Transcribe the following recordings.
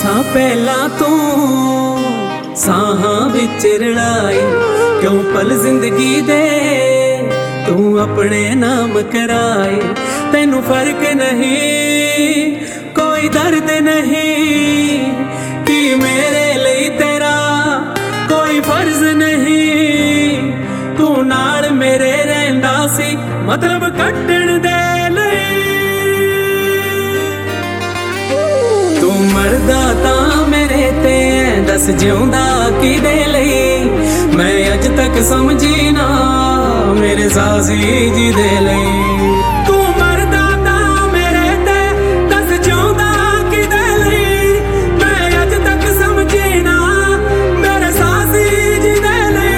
ਸਾਂ ਪਹਿਲਾਂ ਤੂੰ ਸਾਹਾਂ ਵਿੱਚ ਰਲਾਈ, ਕਿਉਂ ਪਲ ਜ਼ਿੰਦਗੀ ਦੇ ਤੂੰ ਆਪਣੇ ਨਾਮ ਕਰਾਏ। ਤੈਨੂੰ ਫਰਕ ਨਹੀਂ, ਕੋਈ ਦਰਦ ਨਹੀਂ, ਕਿ ਮੇਰੇ ਲਈ ਤੇਰਾ ਕੋਈ ਫਰਜ਼ ਨਹੀਂ। ਤੂੰ ਨਾਲ ਮੇਰੇ ਰਹਿੰਦਾ ਸੀ ਮਤਲਬ ਕੱਢਣ ਦੇ ਲਈ। ਤੂੰ ਮਰਦਾ ਤਾਂ ਮੇਰੇ ਤੇ ਦੱਸ ਜਿਉਂਦਾ ਕਿਹਦੇ ਲਈ। ਮੈਂ ਅੱਜ ਤੱਕ ਸਮਝੀ ਨਾ ਮੇਰੇ ਸਾਜ਼ੀ ਜੀ ਦੇ ਲਈ। ਤੂੰ ਮਰਦਾ ਤਾਂ ਮੇਰੇ ਤੇ ਦੱਸ ਜਿਉਂਦਾ ਕਿਹਦੇ ਲਈ। ਮੈਂ ਅੱਜ ਤੱਕ ਸਮਝੀ ਨਾ ਮੇਰੇ ਸਾਜ਼ੀ ਜੀ ਦੇ ਲਈ।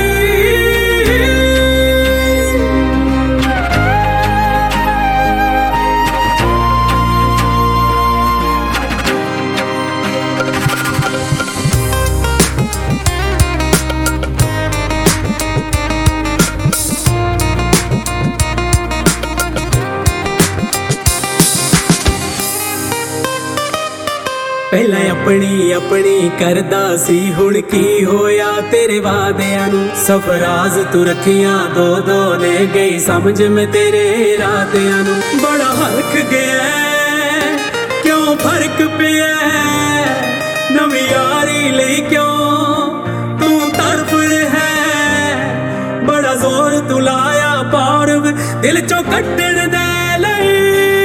ਪਹਿਲਾਂ ਆਪਣੀ ਆਪਣੀ ਕਰਦਾ ਸੀ, ਹੁਣ ਕੀ ਹੋਇਆ ਤੇਰੇ ਵਾਦਿਆਂ ਨੂੰ। ਸਫਰਾਜ਼ ਤੂੰ ਰੱਖੀਆਂ ਦੋ ਦੋ ਨੇ, ਗਈ ਸਮਝ ਮੈਂ ਤੇਰੇ ਇਰਾਦਿਆਂ ਨੂੰ। ਬੜਾ ਹਲਕ ਗਿਆ ਕਿਉਂ ਫਰਕ ਪਿਆ, ਨਵੀਂ ਯਾਰੀ ਲਈ ਕਿਉਂ ਤੂੰ ਤੜਫ ਰਿਹਾ। ਬੜਾ ਜ਼ੋਰ ਤੂੰ ਲਾਇਆ ਪਾਰ ਦਿਲ ਚੋਂ ਕੱਢਣ ਦੇ ਲਈ।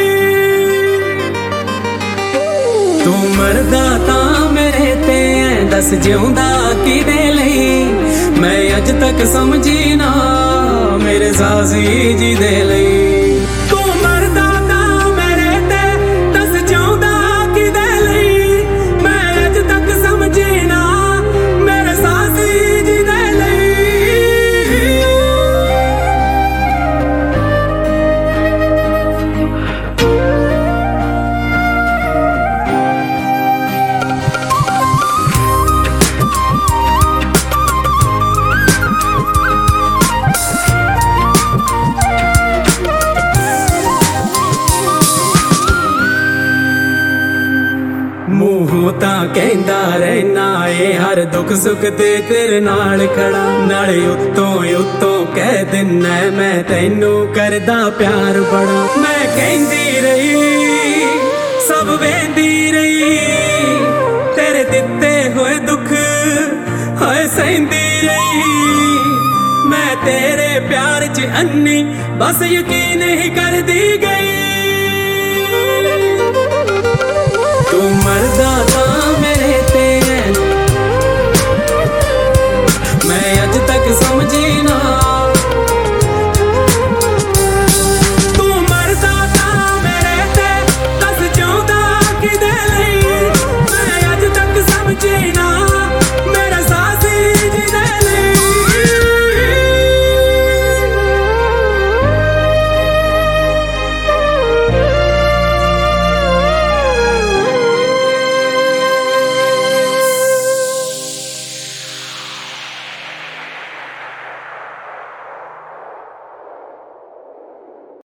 ਤੂੰ ਮਰਦਾ ਤਾਂ ਮੇਰੇ ਤੇ ਦੱਸ ਜਿਉਂਦਾ ਕਿਹਦੇ ਲਈ। ਮੈਂ ਅੱਜ ਤੱਕ ਸਮਝੀ ਨਾ ਮੇਰੇ ਸਾਜ਼ੀ ਜੀ ਦੇ ਲਈ। ਤੂੰ ਮਰਦਾ ਤਾਂ ਮੇਰੇ ਤੇ ਦੱਸ ਜਿਉਂਦਾ ਕਿਹਦੇ ਲਈ। ਮੈਂ ਅੱਜ ਤੱਕ ਸਮਝੀ ਨਾ ਮੇਰੇ ਸਾਜ਼ੀ ਜੀ ਦੇ ਲਈ। ਮੂੰਹੋਂ ਤਾਂ ਕਹਿੰਦਾ ਰਹਿਣਾ ਏ ਹਰ ਦੁੱਖ ਸੁੱਖ ਤੇ ਤੇਰੇ ਨਾਲ ਖੜਾ। ਨਾਲੇ ਉੱਤੋਂ ਕਹਿ ਦਿੰਨਾ ਮੈਂ ਤੈਨੂੰ ਕਰਦਾ ਪਿਆਰ ਬੜਾ। ਮੈਂ ਕਹਿੰਦੀ ਰਹੀ ਸਭ ਵੇਂਦੀ ਰਹੀ, ਤੇਰੇ ਦਿੱਤੇ ਹੋਏ ਦੁੱਖ ਹਾਏ ਸਹਿੰਦੀ ਰਹੀ। ਮੈਂ ਤੇਰੇ ਪਿਆਰ 'ਚ ਅੰਨੀ ਬਸ ਯਕੀਨ ਹੀ ਕਰਦੀ ਗਈ। ਤੂੰ ਮਰਦਾ